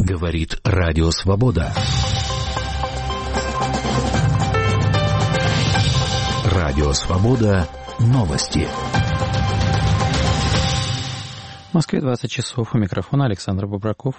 Говорит Радио Свобода. Радио Свобода. Новости. В Москве 20 часов. У микрофона Александр Бубраков.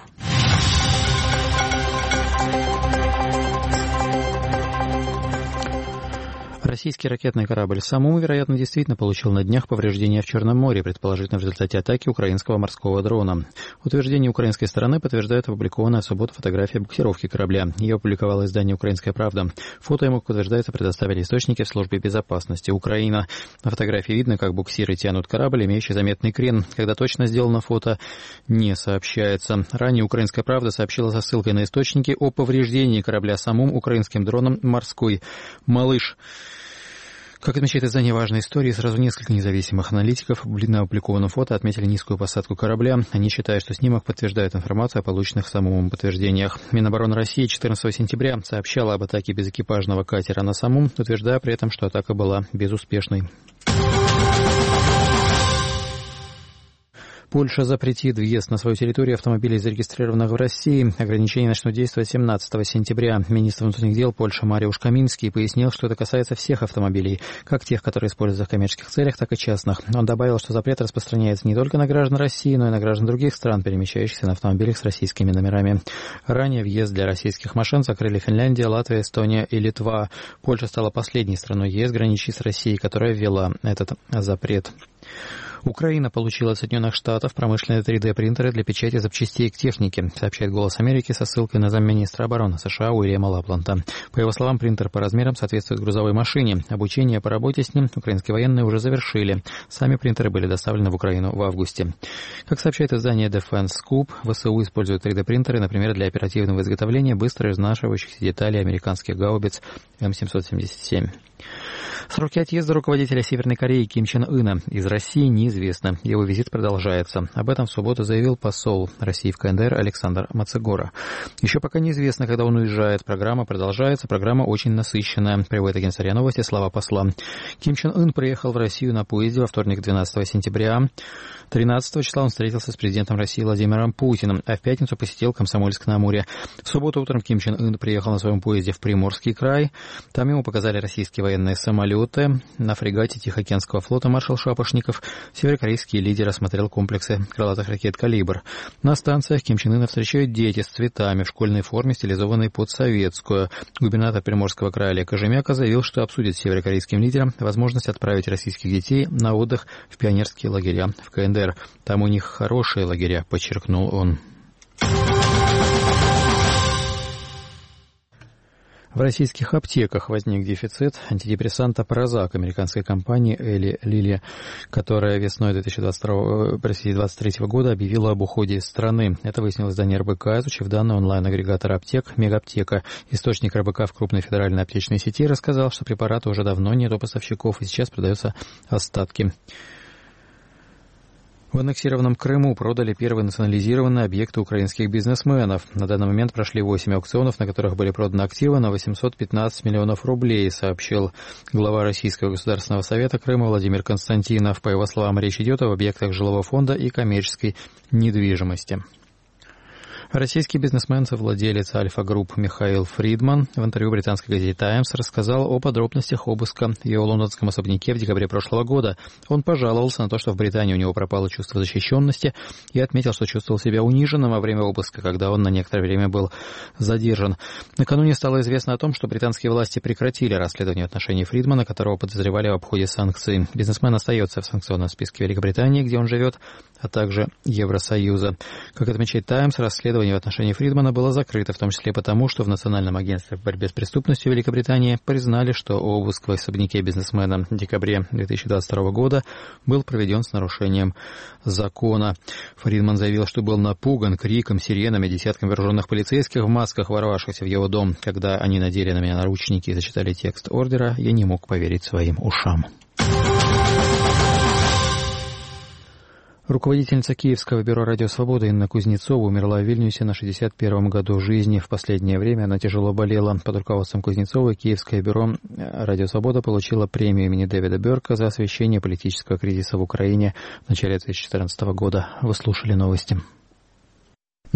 Российский ракетный корабль «Самум», вероятно, действительно получил на днях повреждения в Черном море, предположительно в результате атаки украинского морского дрона. Утверждение украинской стороны подтверждает опубликованная в субботу фотография буксировки корабля. Ее опубликовало издание «Украинская правда». Фото ему, как утверждается, предоставили источники в службе безопасности Украины. На фотографии видно, как буксиры тянут корабль, имеющий заметный крен. Когда точно сделано фото, не сообщается. Ранее «Украинская правда» сообщила со ссылкой на источники о повреждении корабля «Самум» украинским дроном «Морской малыш». Как отмечает издание «Важной истории», сразу несколько независимых аналитиков на опубликованном фото отметили низкую посадку корабля. Они считают, что снимок подтверждает информацию о полученных Самумом подтверждениях. Минобороны России 14 сентября сообщала об атаке безэкипажного катера на Самум, утверждая при этом, что атака была безуспешной. Польша запретит въезд на свою территорию автомобилей, зарегистрированных в России. Ограничения начнут действовать 17 сентября. Министр внутренних дел Польши Мариуш Каминский пояснил, что это касается всех автомобилей, как тех, которые используются в коммерческих целях, так и частных. Он добавил, что запрет распространяется не только на граждан России, но и на граждан других стран, перемещающихся на автомобилях с российскими номерами. Ранее въезд для российских машин закрыли Финляндия, Латвия, Эстония и Литва. Польша стала последней страной ЕС, граничащей с Россией, которая ввела этот запрет. Украина получила от Соединенных Штатов промышленные 3D-принтеры для печати запчастей к технике, сообщает «Голос Америки» со ссылкой на замминистра обороны США Уильяма Лапланда. По его словам, принтер по размерам соответствует грузовой машине. Обучение по работе с ним украинские военные уже завершили. Сами принтеры были доставлены в Украину в августе. Как сообщает издание Defense Scoop, ВСУ используют 3D-принтеры, например, для оперативного изготовления быстро изнашивающихся деталей американских гаубиц М777. Сроки отъезда руководителя Северной Кореи Ким Чен Ына из России неизвестны. Его визит продолжается. Об этом в субботу заявил посол России в КНДР Александр Мацегора. Еще пока неизвестно, когда он уезжает. Программа продолжается. Программа очень насыщенная, приводит агентство РИА Новости слова посла. Ким Чен Ын приехал в Россию на поезде во вторник 12 сентября. 13 числа он встретился с президентом России Владимиром Путиным, а в пятницу посетил Комсомольск-на-Амуре. В субботу утром Ким Чен Ын приехал на своем поезде в Приморский край. Там ему показали российские военные самолеты. На фрегате Тихоокеанского флота маршал Шапошников северокорейский лидер осмотрел комплексы крылатых ракет «Калибр». На станциях Ким Чен Ына встречают дети с цветами в школьной форме, стилизованной под советскую. Губернатор Приморского края Олег Кожемяка заявил, что обсудит с северокорейским лидером возможность отправить российских детей на отдых в пионерские лагеря в КНДР. Там у них хорошие лагеря, подчеркнул он. В российских аптеках возник дефицит антидепрессанта Прозак американской компании Эли Лили, которая весной 2023 года объявила об уходе из страны. Это выяснило издание РБК, изучив данные онлайн-агрегатора аптек «Мегаптека». Источник РБК в крупной федеральной аптечной сети рассказал, что препарата уже давно нет у поставщиков, и сейчас продаются остатки. В аннексированном Крыму продали первые национализированные объекты украинских бизнесменов. На данный момент прошли 8 аукционов, на которых были проданы активы на 815 миллионов рублей, сообщил глава Российского государственного совета Крыма Владимир Константинов. По его словам, речь идет об объектах жилого фонда и коммерческой недвижимости. Российский бизнесмен, совладелец Альфа-групп Михаил Фридман в интервью британской газете «Таймс» рассказал о подробностях обыска в его лондонском особняке в декабре прошлого года. Он пожаловался на то, что в Британии у него пропало чувство защищенности, и отметил, что чувствовал себя униженным во время обыска, когда он на некоторое время был задержан. Накануне стало известно о том, что британские власти прекратили расследование в отношении Фридмана, которого подозревали в обходе санкций. Бизнесмен остается в санкционном списке Великобритании, где он живет, а также Евросоюза. Как отмечает «Таймс», расследование в отношении Фридмана было закрыто, в том числе потому, что в Национальном агентстве по борьбе с преступностью Великобритании признали, что обыск в особняке бизнесмена в декабре 2022 года был проведен с нарушением закона. Фридман заявил, что был напуган криком, сиренами, десятком вооруженных полицейских в масках, ворвавшихся в его дом. Когда они надели на меня наручники и зачитали текст ордера, я не мог поверить своим ушам. Руководительница Киевского бюро «Радио Свобода» Инна Кузнецова умерла в Вильнюсе на 61-м году жизни. В последнее время она тяжело болела. Под руководством Кузнецовой Киевское бюро «Радио Свобода» получило премию имени Дэвида Бёрка за освещение политического кризиса в Украине в начале 2014 года. Вы слушали новости.